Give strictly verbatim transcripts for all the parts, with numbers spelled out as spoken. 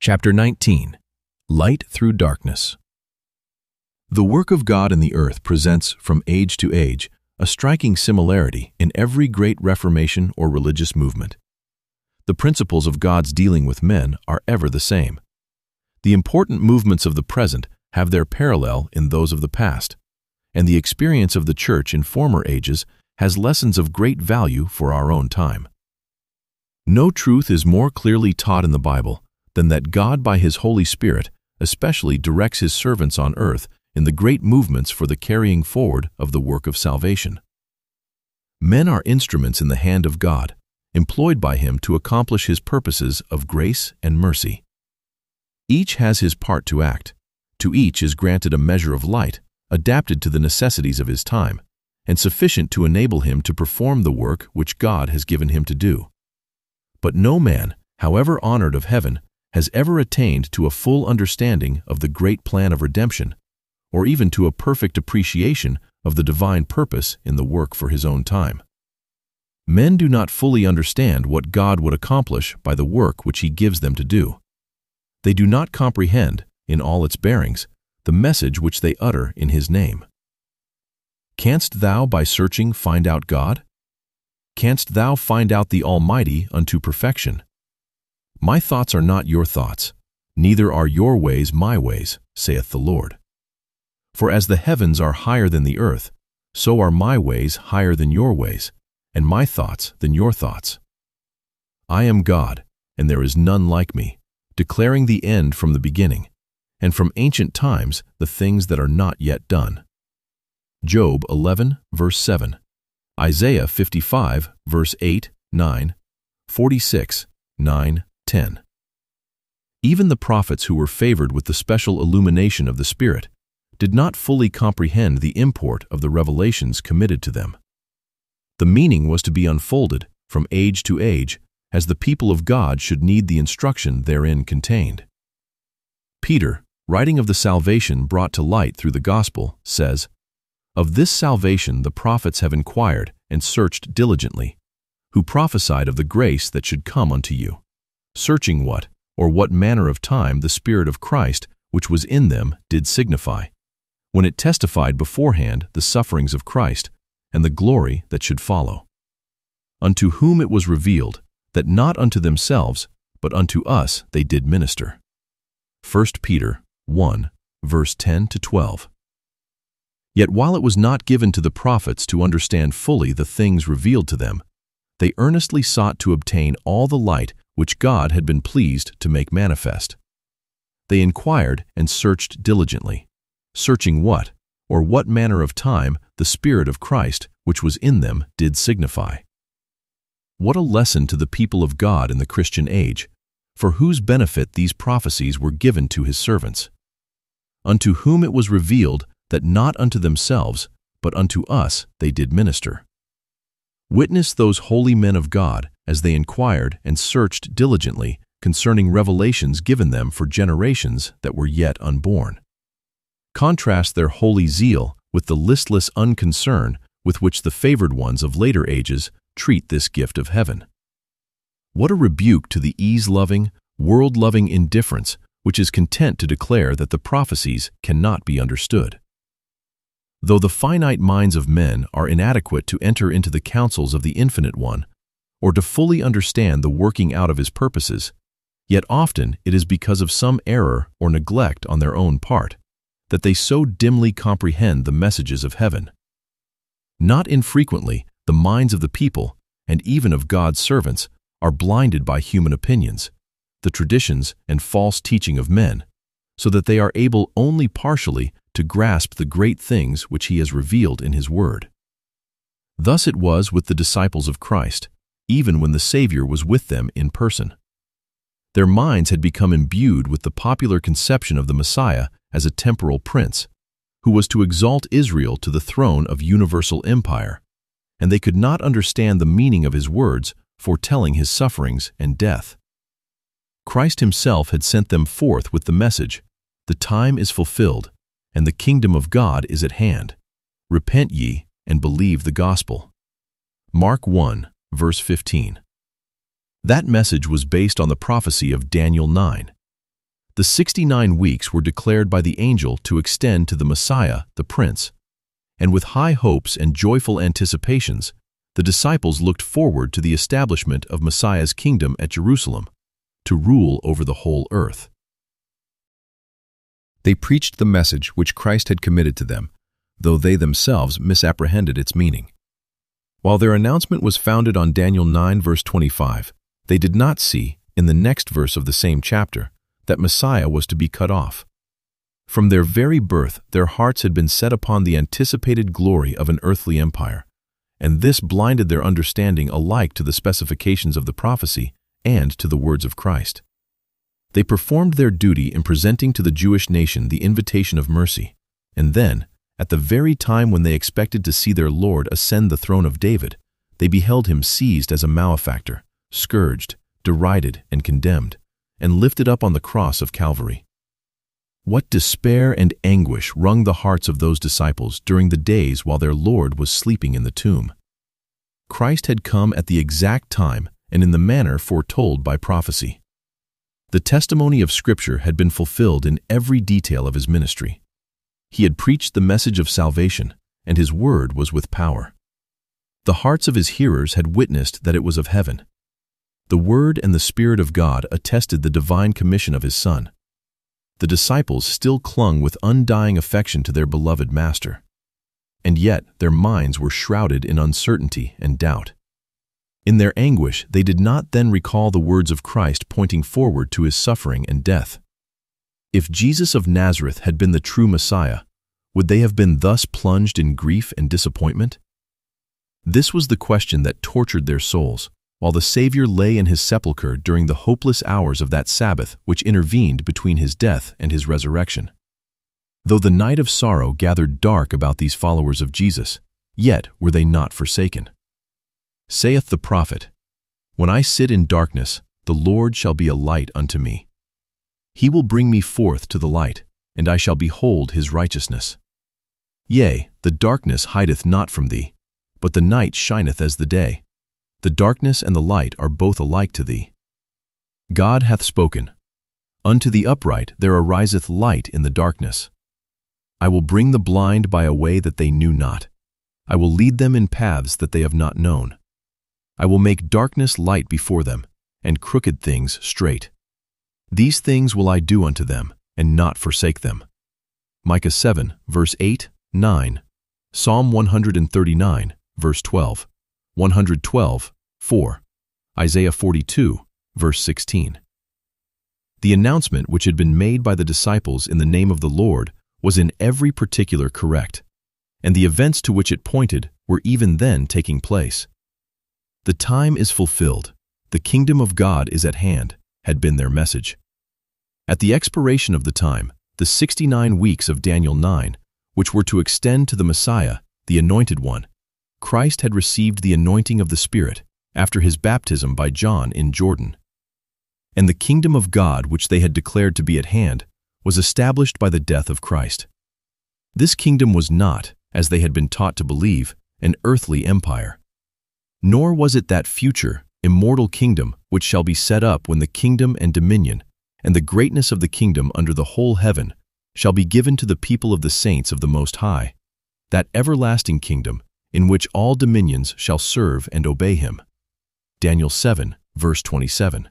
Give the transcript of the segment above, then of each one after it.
Chapter nineteen. Light Through Darkness. The work of God in the earth presents, from age to age, a striking similarity in every great reformation or religious movement. The principles of God's dealing with men are ever the same. The important movements of the present have their parallel in those of the past, and the experience of the Church in former ages has lessons of great value for our own time. No truth is more clearly taught in the Bible than that God by His Holy Spirit especially directs His servants on earth in the great movements for the carrying forward of the work of salvation. Men are instruments in the hand of God, employed by Him to accomplish His purposes of grace and mercy. Each has his part to act. To each is granted a measure of light, adapted to the necessities of his time, and sufficient to enable him to perform the work which God has given him to do. But no man, however honored of heaven, has ever attained to a full understanding of the great plan of redemption, or even to a perfect appreciation of the divine purpose in the work for his own time. Men do not fully understand what God would accomplish by the work which He gives them to do. They do not comprehend, in all its bearings, the message which they utter in His name. Canst thou by searching find out God? Canst thou find out the Almighty unto perfection? My thoughts are not your thoughts, neither are your ways my ways, saith the Lord. For as the heavens are higher than the earth, so are my ways higher than your ways, and my thoughts than your thoughts. I am God, and there is none like me, declaring the end from the beginning, and from ancient times the things that are not yet done. Job eleven, verse seven, Isaiah fifty-five, verse eight, nine, forty-six, nine, ten. Even the prophets who were favored with the special illumination of the Spirit did not fully comprehend the import of the revelations committed to them. The meaning was to be unfolded from age to age, as the people of God should need the instruction therein contained. Peter, writing of the salvation brought to light through the gospel, says, "Of this salvation the prophets have inquired and searched diligently, who prophesied of the grace that should come unto you, searching what, or what manner of time the Spirit of Christ which was in them did signify, when it testified beforehand the sufferings of Christ, and the glory that should follow. Unto whom it was revealed, that not unto themselves, but unto us they did minister." First Peter one, verse ten to twelve. Yet while it was not given to the prophets to understand fully the things revealed to them, they earnestly sought to obtain all the light which God had been pleased to make manifest. They inquired and searched diligently, searching what, or what manner of time the Spirit of Christ which was in them did signify. What a lesson to the people of God in the Christian age, for whose benefit these prophecies were given to His servants. Unto whom it was revealed that not unto themselves, but unto us they did minister. Witness those holy men of God as they inquired and searched diligently concerning revelations given them for generations that were yet unborn. Contrast their holy zeal with the listless unconcern with which the favored ones of later ages treat this gift of heaven. What a rebuke to the ease-loving, world-loving indifference which is content to declare that the prophecies cannot be understood. Though the finite minds of men are inadequate to enter into the counsels of the Infinite One, or to fully understand the working out of His purposes, yet often it is because of some error or neglect on their own part that they so dimly comprehend the messages of heaven. Not infrequently, the minds of the people, and even of God's servants, are blinded by human opinions, the traditions and false teaching of men, so that they are able only partially to grasp the great things which He has revealed in His Word. Thus it was with the disciples of Christ, even when the Savior was with them in person. Their minds had become imbued with the popular conception of the Messiah as a temporal prince, who was to exalt Israel to the throne of universal empire, and they could not understand the meaning of His words foretelling His sufferings and death. Christ Himself had sent them forth with the message, "The time is fulfilled, and the kingdom of God is at hand. Repent ye, and believe the gospel." Mark one, verse fifteen. That message was based on the prophecy of Daniel nine, The sixty-nine weeks were declared by the angel to extend to the Messiah, the Prince, and with high hopes and joyful anticipations, the disciples looked forward to the establishment of Messiah's kingdom at Jerusalem, to rule over the whole earth. They preached the message which Christ had committed to them, though they themselves misapprehended its meaning. While their announcement was founded on Daniel nine verse twenty-five, they did not see, in the next verse of the same chapter, that Messiah was to be cut off. From their very birth, their hearts had been set upon the anticipated glory of an earthly empire, and this blinded their understanding alike to the specifications of the prophecy and to the words of Christ. They performed their duty in presenting to the Jewish nation the invitation of mercy, and then, at the very time when they expected to see their Lord ascend the throne of David, they beheld him seized as a malefactor, scourged, derided, and condemned, and lifted up on the cross of Calvary. What despair and anguish wrung the hearts of those disciples during the days while their Lord was sleeping in the tomb. Christ had come at the exact time and in the manner foretold by prophecy. The testimony of Scripture had been fulfilled in every detail of his ministry. He had preached the message of salvation, and his word was with power. The hearts of his hearers had witnessed that it was of heaven. The Word and the Spirit of God attested the divine commission of his Son. The disciples still clung with undying affection to their beloved Master, and yet their minds were shrouded in uncertainty and doubt. In their anguish, they did not then recall the words of Christ pointing forward to his suffering and death. If Jesus of Nazareth had been the true Messiah, would they have been thus plunged in grief and disappointment? This was the question that tortured their souls, while the Savior lay in his sepulchre during the hopeless hours of that Sabbath which intervened between his death and his resurrection. Though the night of sorrow gathered dark about these followers of Jesus, yet were they not forsaken. Saith the prophet, "When I sit in darkness, the Lord shall be a light unto me. He will bring me forth to the light, and I shall behold his righteousness. Yea, the darkness hideth not from thee, but the night shineth as the day. The darkness and the light are both alike to thee. God hath spoken. Unto the upright there ariseth light in the darkness. I will bring the blind by a way that they knew not. I will lead them in paths that they have not known. I will make darkness light before them, and crooked things straight. These things will I do unto them, and not forsake them." Micah seven, verse eight, nine, Psalm one thirty-nine, verse twelve, one twelve, four, Isaiah forty-two, verse sixteen. The announcement which had been made by the disciples in the name of the Lord was in every particular correct, and the events to which it pointed were even then taking place. "The time is fulfilled, the kingdom of God is at hand," had been their message. At the expiration of the time, the sixty-nine weeks of Daniel nine, which were to extend to the Messiah, the Anointed One, Christ had received the anointing of the Spirit after his baptism by John in Jordan. And the kingdom of God, which they had declared to be at hand, was established by the death of Christ. This kingdom was not, as they had been taught to believe, an earthly empire. Nor was it that future, immortal kingdom which shall be set up when the kingdom and dominion, and the greatness of the kingdom under the whole heaven, shall be given to the people of the saints of the Most High, that everlasting kingdom in which all dominions shall serve and obey him. Daniel seven, verse twenty-seven.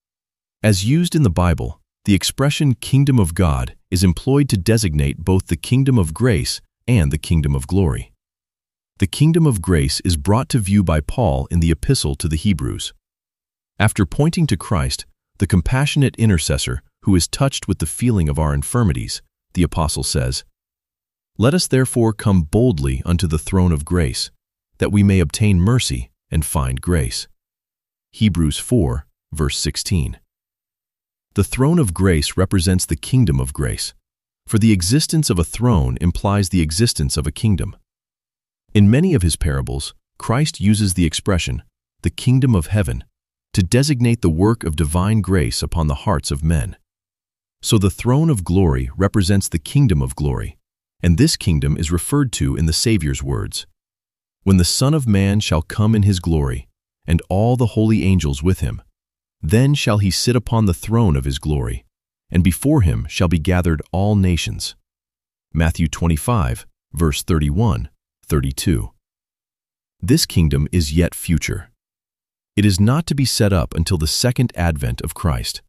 As used in the Bible, the expression kingdom of God is employed to designate both the kingdom of grace and the kingdom of glory. The kingdom of grace is brought to view by Paul in the epistle to the Hebrews. After pointing to Christ, the compassionate intercessor who is touched with the feeling of our infirmities, the apostle says, "Let us therefore come boldly unto the throne of grace, that we may obtain mercy and find grace." Hebrews four, verse sixteen. The throne of grace represents the kingdom of grace, for the existence of a throne implies the existence of a kingdom. In many of his parables, Christ uses the expression, "the kingdom of heaven," to designate the work of divine grace upon the hearts of men. So the throne of glory represents the kingdom of glory, and this kingdom is referred to in the Savior's words, "When the Son of Man shall come in his glory, and all the holy angels with him, then shall he sit upon the throne of his glory, and before him shall be gathered all nations. Matthew twenty-five, verse thirty-one, thirty-two. This kingdom is yet future. It is not to be set up until the second advent of Christ.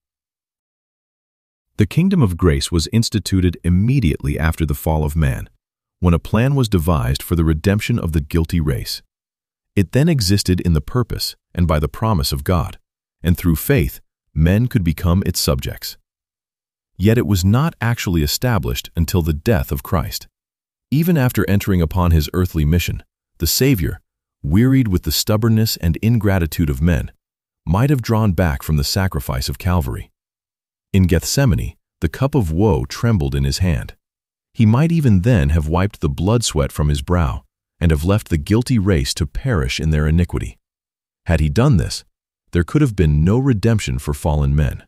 The kingdom of grace was instituted immediately after the fall of man, when a plan was devised for the redemption of the guilty race. It then existed in the purpose and by the promise of God, and through faith, men could become its subjects. Yet it was not actually established until the death of Christ. Even after entering upon his earthly mission, the Savior, wearied with the stubbornness and ingratitude of men, might have drawn back from the sacrifice of Calvary. In Gethsemane, the cup of woe trembled in his hand. He might even then have wiped the blood sweat from his brow and have left the guilty race to perish in their iniquity. Had he done this, there could have been no redemption for fallen men.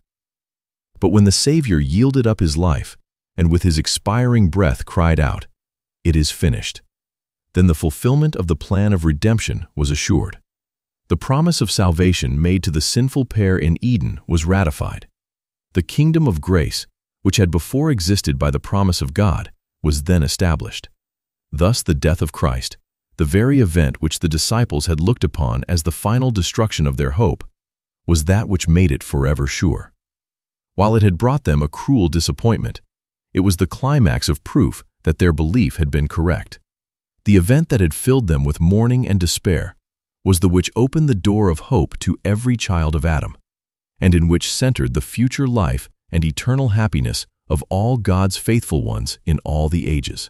But when the Savior yielded up his life and with his expiring breath cried out, "It is finished," then the fulfillment of the plan of redemption was assured. The promise of salvation made to the sinful pair in Eden was ratified. The kingdom of grace, which had before existed by the promise of God, was then established. Thus the death of Christ, the very event which the disciples had looked upon as the final destruction of their hope, was that which made it forever sure. While it had brought them a cruel disappointment, it was the climax of proof that their belief had been correct. The event that had filled them with mourning and despair was the which opened the door of hope to every child of Adam, and in which centered the future life and eternal happiness of all God's faithful ones in all the ages.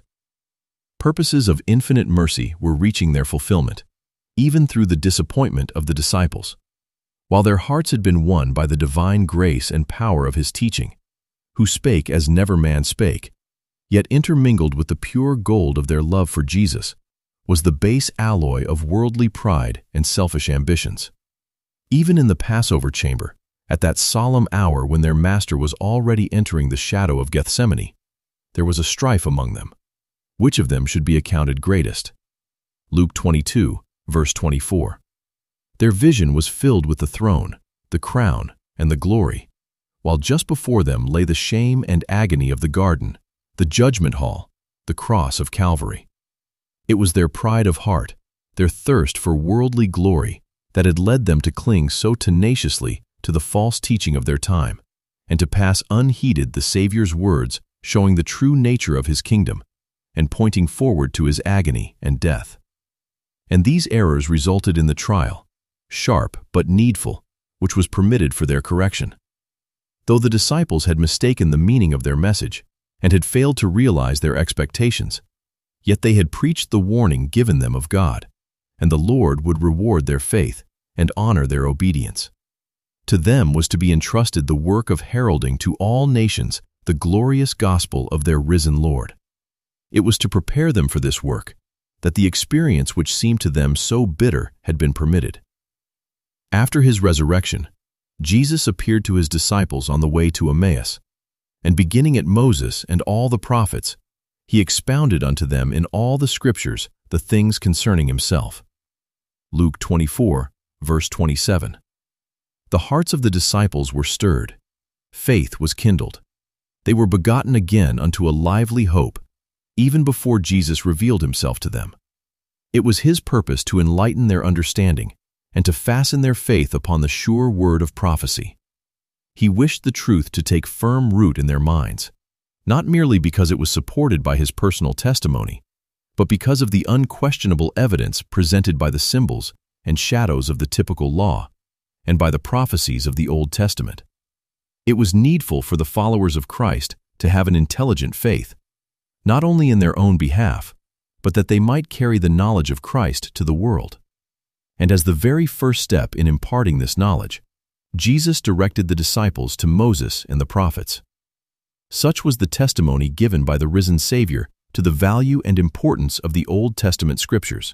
Purposes of infinite mercy were reaching their fulfillment, even through the disappointment of the disciples. While their hearts had been won by the divine grace and power of his teaching, who spake as never man spake, yet intermingled with the pure gold of their love for Jesus was the base alloy of worldly pride and selfish ambitions. Even in the Passover chamber, at that solemn hour when their master was already entering the shadow of Gethsemane, there was a strife among them. Which of them should be accounted greatest? Luke twenty-two, verse twenty-four. Their vision was filled with the throne, the crown, and the glory, while just before them lay the shame and agony of the garden, the judgment hall, the cross of Calvary. It was their pride of heart, their thirst for worldly glory, that had led them to cling so tenaciously to the false teaching of their time, and to pass unheeded the Savior's words showing the true nature of his kingdom, and pointing forward to his agony and death. And these errors resulted in the trial, sharp but needful, which was permitted for their correction. Though the disciples had mistaken the meaning of their message, and had failed to realize their expectations, yet they had preached the warning given them of God, and the Lord would reward their faith and honor their obedience. To them was to be entrusted the work of heralding to all nations the glorious gospel of their risen Lord. It was to prepare them for this work that the experience which seemed to them so bitter had been permitted. After his resurrection, Jesus appeared to his disciples on the way to Emmaus, and beginning at Moses and all the prophets, he expounded unto them in all the scriptures the things concerning himself. Luke twenty-four, verse twenty-seven. The hearts of the disciples were stirred. Faith was kindled. They were begotten again unto a lively hope, even before Jesus revealed himself to them. It was his purpose to enlighten their understanding and to fasten their faith upon the sure word of prophecy. He wished the truth to take firm root in their minds, not merely because it was supported by his personal testimony, but because of the unquestionable evidence presented by the symbols and shadows of the typical law, and by the prophecies of the Old Testament. It was needful for the followers of Christ to have an intelligent faith, not only in their own behalf, but that they might carry the knowledge of Christ to the world. And as the very first step in imparting this knowledge, Jesus directed the disciples to Moses and the prophets. Such was the testimony given by the risen Savior to the value and importance of the Old Testament scriptures.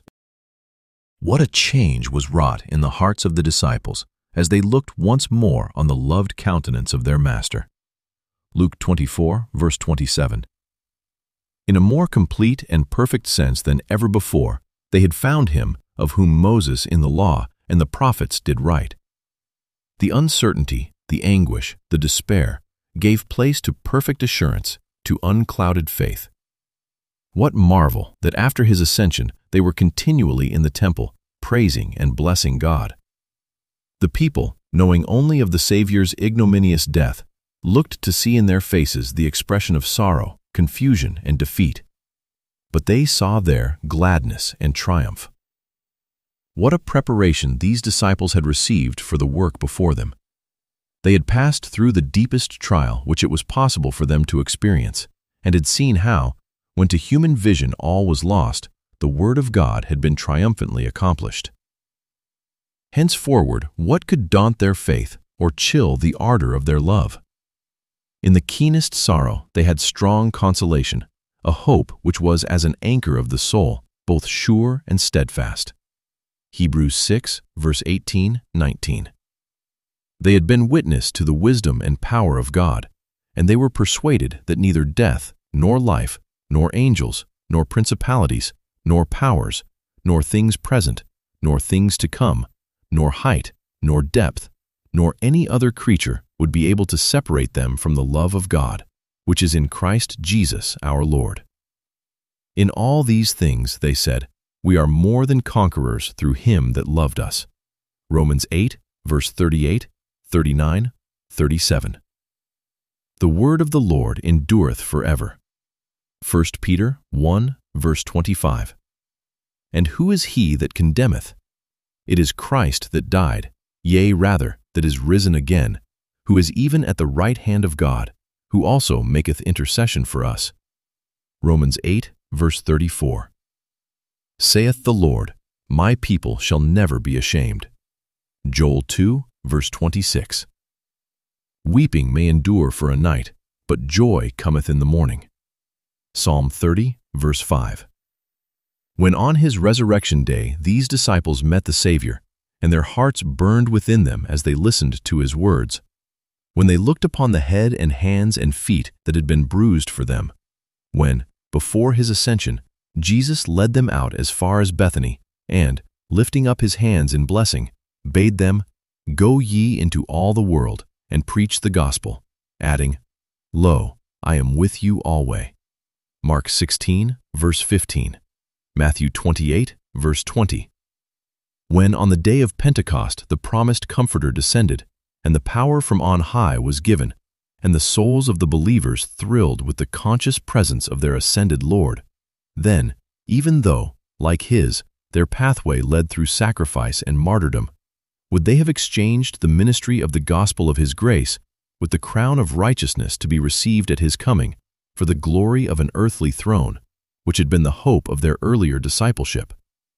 What a change was wrought in the hearts of the disciples as they looked once more on the loved countenance of their Master. Luke twenty-four, verse twenty-seven. In a more complete and perfect sense than ever before, they had found him of whom Moses in the law and the prophets did write. The uncertainty, the anguish, the despair, gave place to perfect assurance, to unclouded faith. What marvel that after his ascension they were continually in the temple, praising and blessing God. The people, knowing only of the Savior's ignominious death, looked to see in their faces the expression of sorrow, confusion, and defeat. But they saw there gladness and triumph. What a preparation these disciples had received for the work before them. They had passed through the deepest trial which it was possible for them to experience, and had seen how, when to human vision all was lost, the Word of God had been triumphantly accomplished. Henceforward, what could daunt their faith or chill the ardor of their love? In the keenest sorrow they had strong consolation, a hope which was as an anchor of the soul, both sure and steadfast. Hebrews six, verse eighteen, nineteen. They had been witness to the wisdom and power of God, and they were persuaded that neither death, nor life, nor angels, nor principalities, nor powers, nor things present, nor things to come, nor height, nor depth, nor any other creature would be able to separate them from the love of God, which is in Christ Jesus our Lord. In all these things, they said, we are more than conquerors through him that loved us. Romans eight, verse thirty-eight, thirty-nine, thirty-seven. The word of the Lord endureth forever. First Peter one, verse twenty-five. And who is he that condemneth? It is Christ that died, yea rather, that is risen again, who is even at the right hand of God, who also maketh intercession for us. Romans eight, verse thirty-four. Saith the Lord, my people shall never be ashamed. Joel two, verse twenty-six. Weeping may endure for a night, but joy cometh in the morning. Psalm thirty, verse five. When on his resurrection day these disciples met the Savior, and their hearts burned within them as they listened to his words, when they looked upon the head and hands and feet that had been bruised for them, when, before his ascension, Jesus led them out as far as Bethany, and, lifting up his hands in blessing, bade them, Go ye into all the world, and preach the gospel, adding, Lo, I am with you alway. Mark sixteen, verse fifteen. Matthew twenty-eight, verse twenty. When on the day of Pentecost the promised Comforter descended, and the power from on high was given, and the souls of the believers thrilled with the conscious presence of their ascended Lord, then, even though, like his, their pathway led through sacrifice and martyrdom, would they have exchanged the ministry of the gospel of his grace with the crown of righteousness to be received at his coming for the glory of an earthly throne, which had been the hope of their earlier discipleship?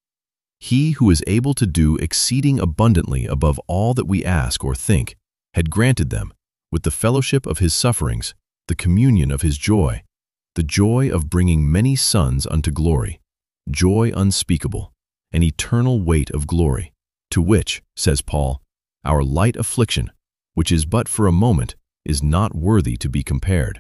He who is able to do exceeding abundantly above all that we ask or think had granted them, with the fellowship of his sufferings, the communion of his joy, the joy of bringing many sons unto glory, joy unspeakable, an eternal weight of glory, to which, says Paul, our light affliction, which is but for a moment, is not worthy to be compared.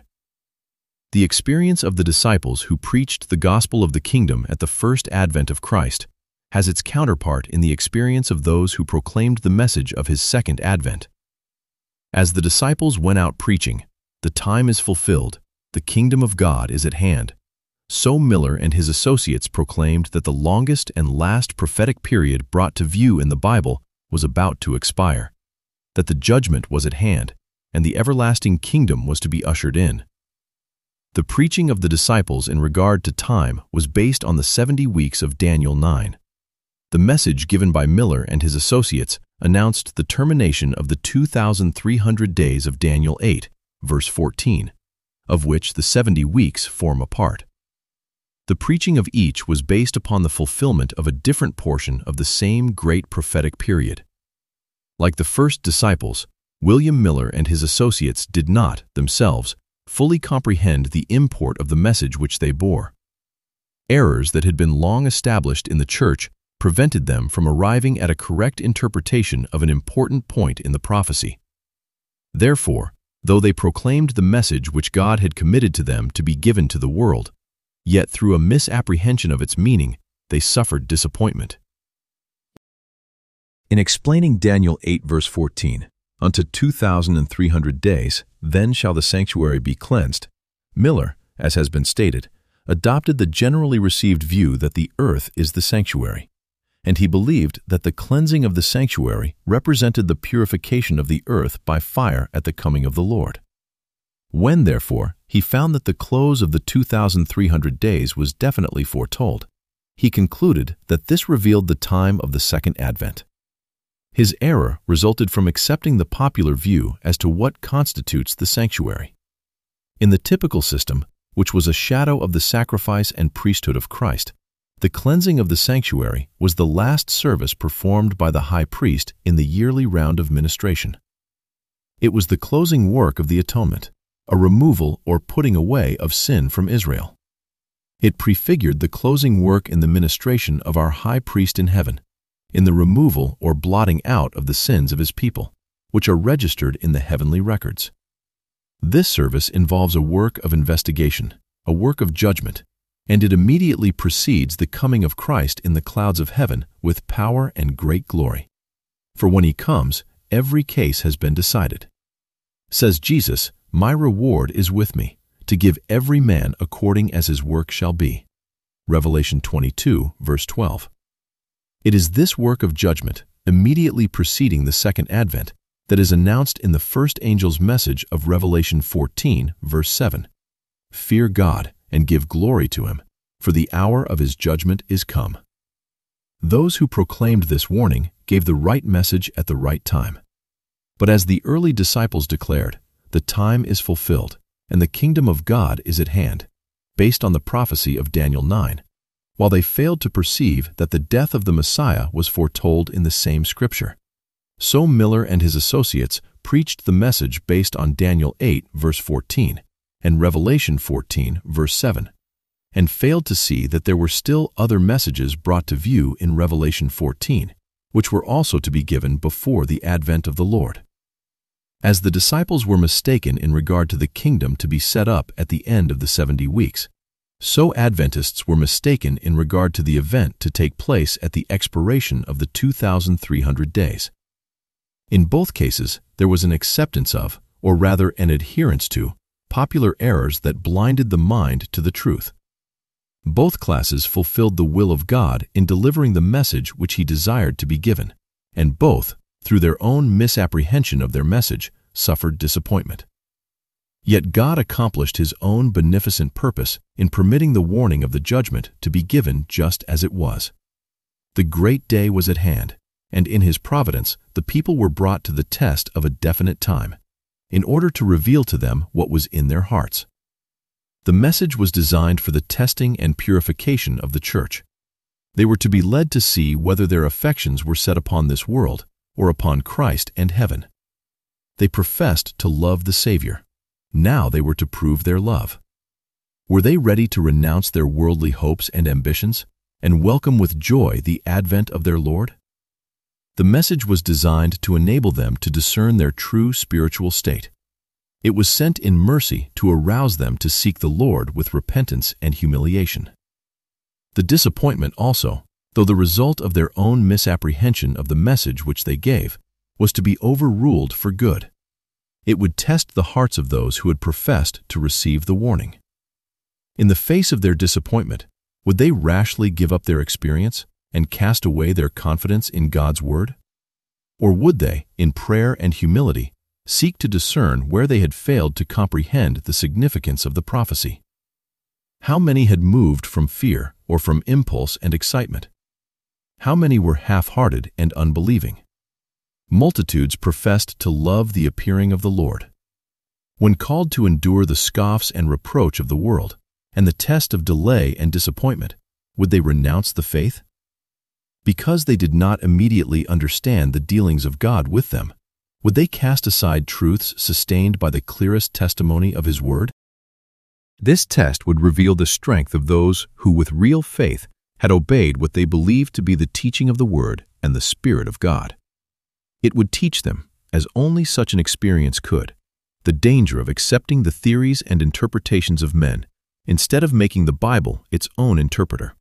The experience of the disciples who preached the gospel of the kingdom at the first advent of Christ has its counterpart in the experience of those who proclaimed the message of his second advent. As the disciples went out preaching, the time is fulfilled, the kingdom of God is at hand, so Miller and his associates proclaimed that the longest and last prophetic period brought to view in the Bible was about to expire, that the judgment was at hand, and the everlasting kingdom was to be ushered in. The preaching of the disciples in regard to time was based on the seventy weeks of Daniel nine. The message given by Miller and his associates announced the termination of the two thousand three hundred days of Daniel eight, verse fourteen, of which the seventy weeks form a part. The preaching of each was based upon the fulfillment of a different portion of the same great prophetic period. Like the first disciples, William Miller and his associates did not, themselves, fully comprehend the import of the message which they bore. Errors that had been long established in the church prevented them from arriving at a correct interpretation of an important point in the prophecy. Therefore, though they proclaimed the message which God had committed to them to be given to the world, yet through a misapprehension of its meaning, they suffered disappointment. In explaining Daniel eight verse fourteen, unto two thousand three hundred days, then shall the sanctuary be cleansed, Miller, as has been stated, adopted the generally received view that the earth is the sanctuary, and he believed that the cleansing of the sanctuary represented the purification of the earth by fire at the coming of the Lord. When, therefore, he found that the close of the two thousand three hundred days was definitely foretold, he concluded that this revealed the time of the Second Advent. His error resulted from accepting the popular view as to what constitutes the sanctuary. In the typical system, which was a shadow of the sacrifice and priesthood of Christ, the cleansing of the sanctuary was the last service performed by the high priest in the yearly round of ministration. It was the closing work of the atonement, a removal or putting away of sin from Israel. It prefigured the closing work in the ministration of our high priest in heaven, in the removal or blotting out of the sins of his people, which are registered in the heavenly records. This service involves a work of investigation, a work of judgment, and it immediately precedes the coming of Christ in the clouds of heaven with power and great glory. For when he comes, every case has been decided. Says Jesus, "My reward is with me, to give every man according as his work shall be." Revelation twenty-two, verse twelve. It is this work of judgment, immediately preceding the Second Advent, that is announced in the first angel's message of Revelation fourteen, verse seven. Fear God and give glory to him, for the hour of his judgment is come. Those who proclaimed this warning gave the right message at the right time. But as the early disciples declared, the time is fulfilled, and the kingdom of God is at hand, based on the prophecy of Daniel nine, while they failed to perceive that the death of the Messiah was foretold in the same scripture. So Miller and his associates preached the message based on Daniel eight, verse fourteen, and Revelation fourteen, verse seven, and failed to see that there were still other messages brought to view in Revelation fourteen, which were also to be given before the advent of the Lord. As the disciples were mistaken in regard to the kingdom to be set up at the end of the seventy weeks, so Adventists were mistaken in regard to the event to take place at the expiration of the two thousand three hundred days. In both cases, there was an acceptance of, or rather an adherence to, popular errors that blinded the mind to the truth. Both classes fulfilled the will of God in delivering the message which he desired to be given, and both, through their own misapprehension of their message, suffered disappointment. Yet God accomplished his own beneficent purpose in permitting the warning of the judgment to be given just as it was. The great day was at hand, and in his providence the people were brought to the test of a definite time, in order to reveal to them what was in their hearts. The message was designed for the testing and purification of the church. They were to be led to see whether their affections were set upon this world or upon Christ and heaven. They professed to love the Savior. Now they were to prove their love. Were they ready to renounce their worldly hopes and ambitions and welcome with joy the advent of their Lord? The message was designed to enable them to discern their true spiritual state. It was sent in mercy to arouse them to seek the Lord with repentance and humiliation. The disappointment also, though the result of their own misapprehension of the message which they gave, was to be overruled for good. It would test the hearts of those who had professed to receive the warning. In the face of their disappointment, would they rashly give up their experience and cast away their confidence in God's word? Or would they, in prayer and humility, seek to discern where they had failed to comprehend the significance of the prophecy? How many had moved from fear or from impulse and excitement? How many were half-hearted and unbelieving? Multitudes professed to love the appearing of the Lord. When called to endure the scoffs and reproach of the world and the test of delay and disappointment, would they renounce the faith? Because they did not immediately understand the dealings of God with them, would they cast aside truths sustained by the clearest testimony of his word? This test would reveal the strength of those who with real faith had obeyed what they believed to be the teaching of the word and the Spirit of God. It would teach them, as only such an experience could, the danger of accepting the theories and interpretations of men instead of making the Bible its own interpreter.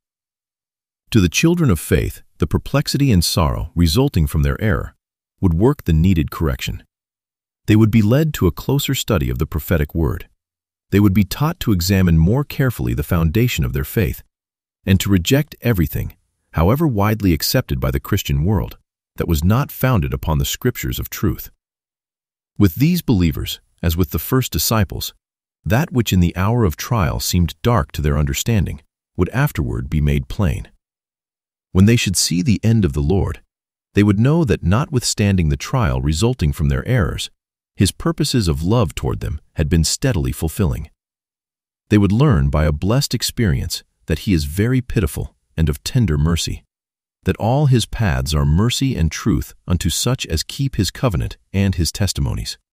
To the children of faith, the perplexity and sorrow resulting from their error would work the needed correction, They would be led to a closer study of the prophetic word. They would be taught to examine more carefully the foundation of their faith and to reject everything, however widely accepted by the Christian world, that was not founded upon the scriptures of truth. With these believers, as with the first disciples, that which in the hour of trial seemed dark to their understanding would afterward be made plain. When they should see the end of the Lord, they would know that notwithstanding the trial resulting from their errors, His purposes of love toward them had been steadily fulfilling. They would learn by a blessed experience that He is very pitiful and of tender mercy, that all His paths are mercy and truth unto such as keep His covenant and His testimonies.